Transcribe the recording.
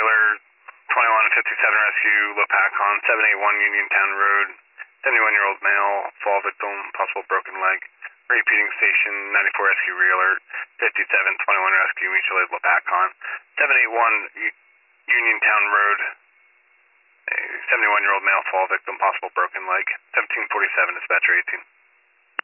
Wheeler, 21 and 57 rescue, Lopakon, 781 Uniontown Road, 71-year-old male, fall victim, possible broken leg. Repeating station, 94 rescue Wheeler, 5721 rescue, mutual aid Lopakon, 781 Uniontown Road, a 71-year-old male, fall victim, possible broken leg. 1747 dispatcher 18.